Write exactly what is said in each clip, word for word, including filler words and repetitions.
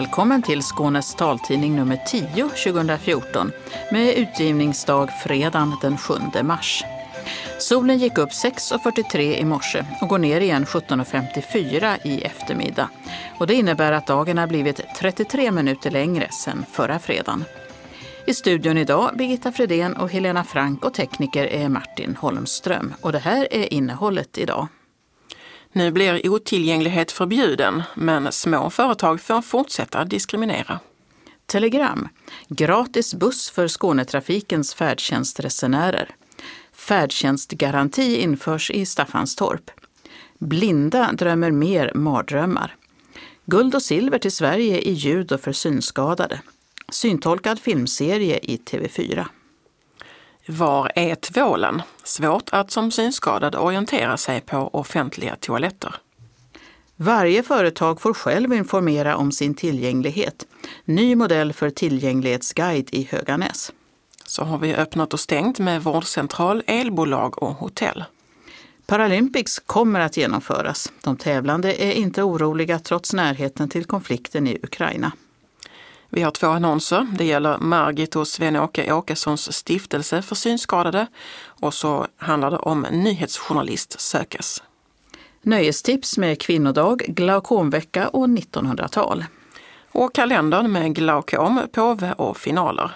Välkommen till Skånes taltidning nummer tio tjugohundrafjorton med utgivningsdag fredagen den sjunde mars. Solen gick upp sex fyrtiotre i morse och går ner igen sjutton femtiofyra i eftermiddag. Och det innebär att dagen har blivit trettiotre minuter längre sedan förra fredagen. I studion idag Birgitta Fredén och Helena Frank och tekniker är Martin Holmström. Och det här är innehållet idag. Nu blir otillgänglighet förbjuden, men små företag får fortsätta diskriminera. Telegram. Gratis buss för Skånetrafikens färdtjänstresenärer. Färdtjänstgaranti införs i Staffanstorp. Blinda drömmer mer mardrömmar. Guld och silver till Sverige i judo för synskadade. Syntolkad filmserie i T V fyra. Var är tvålen? Svårt att som synskadad orientera sig på offentliga toaletter. Varje företag får själv informera om sin tillgänglighet. Ny modell för tillgänglighetsguide i Höganäs. Så har vi öppnat och stängt med vårdcentral, elbolag och hotell. Paralympics kommer att genomföras. De tävlande är inte oroliga trots närheten till konflikten i Ukraina. Vi har två annonser. Det gäller Margit och Sven-Åke Åkessons stiftelse för synskadade och så handlar det om nyhetsjournalist sökes. Nöjestips med kvinnodag, glaukomvecka och nittonhundratal. Och kalendern med glaukom, påve och finaler.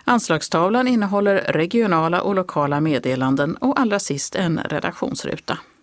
Anslagstavlan innehåller regionala och lokala meddelanden och allra sist en redaktionsruta.